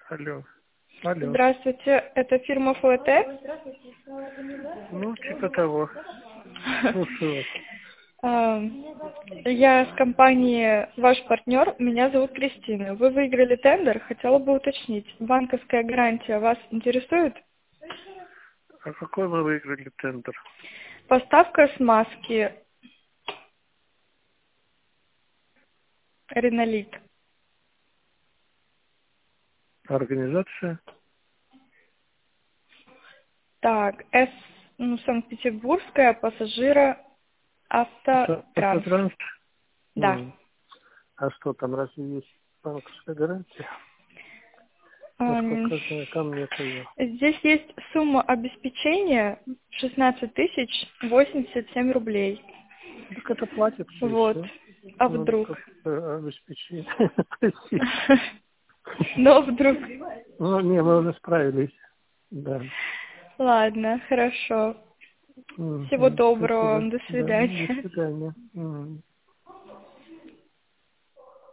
Алло. Алло. Здравствуйте, это фирма Флотекс. Ну, типа того. Слушаю вас. Я с компании «Ваш партнер», меня зовут Кристина. Вы выиграли тендер, хотела бы уточнить, банковская гарантия вас интересует? А какой вы выиграли тендер? Поставка смазки «Ренолит». Организация? Так, Санкт-Петербургская пассажира автотранс. Автотранс? Да. А что там, разве есть банковская гарантия? Эм, Насколько я знаю, там нет ее. Здесь есть сумма обеспечения 16 тысяч 87 рублей. Так это платит же и Вот. все. А Надо вдруг? как-то обеспечить. Простите. Но вдруг. Ну, не, мы уже справились. Да. Ладно, хорошо. Всего Мгм. доброго Спасибо. вам. До Да, до свидания. свидания. Мгм.